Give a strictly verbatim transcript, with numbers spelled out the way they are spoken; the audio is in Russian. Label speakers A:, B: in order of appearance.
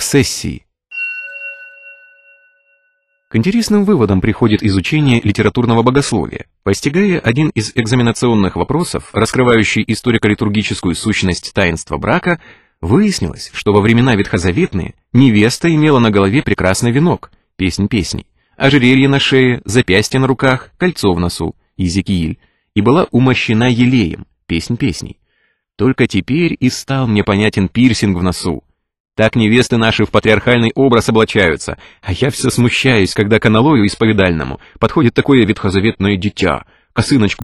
A: Аксессии. К интересным выводам приходит изучение литературного богословия. Постигая один из экзаменационных вопросов, раскрывающий историко-литургическую сущность таинства брака, выяснилось, что во времена ветхозаветные невеста имела на голове прекрасный венок, песнь песней, ожерелье на шее, запястье на руках, кольцо в носу, Иезекииль, и была умощена елеем, песнь песней. Только теперь и стал мне понятен пирсинг в носу. Так невесты наши в патриархальный образ облачаются, а я все смущаюсь, когда к аналою исповедальному подходит такое ветхозаветное дитя, косыночку